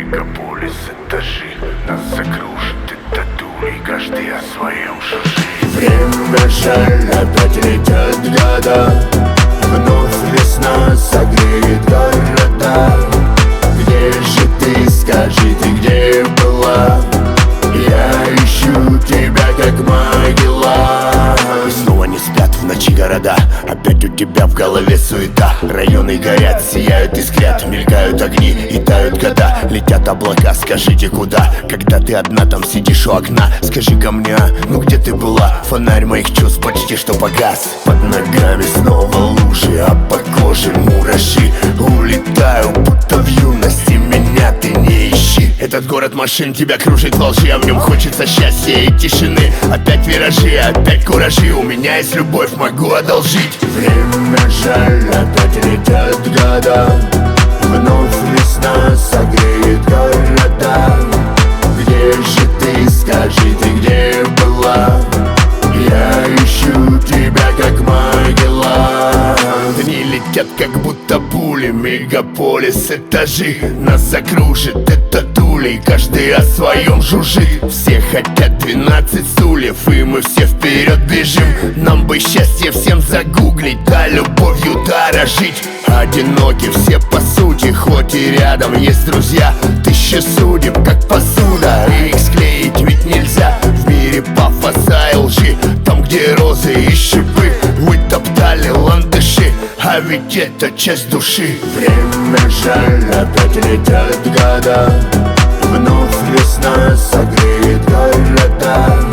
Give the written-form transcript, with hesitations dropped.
Мегаполис, этажи, нас закружит эта дура, и каждый о своем жужжит. Время жаль, опять летят года, вновь весна согреет города. Где же ты, скажи, ты где была? Я ищу тебя, как могила. Снова не спят в ночи города, опять у тебя в голове суета. Районы горят, сияют, искрят, мелькают огни и тают года. Летят облака, скажите куда? Когда ты одна там сидишь у окна, скажи ко мне, ну где ты была? Фонарь моих чувств почти что погас. Под ногами снова лужи, а по коже мураши. Улетаю, будто в юности, меня ты не ищи. Этот город машин тебя кружит во лжи, а в нем хочется счастья и тишины. Опять виражи, опять куражи, у меня есть любовь, могу одолжить. Время жаль, опять летят года, вновь весна согреет города. Где же ты, скажи, ты где была? Я ищу тебя, как могила. Дни летят, как будто пули, мегаполис, этажи, нас закружит эта тулей, каждый о своем жужжит. Все хотят 12 стульев, и мы все вперед бежим. Нам бы счастье всем загуглить, да любовью дорожить. Одиноки все по сути, хоть и рядом есть друзья. Тысячи судеб, как посуда, и их склеить ведь нельзя. В мире пафоса и лжи, там где розы и шипы, вы топтали ландыши, а ведь это часть души. Время жаль, опять летят года, вновь весна согреет города.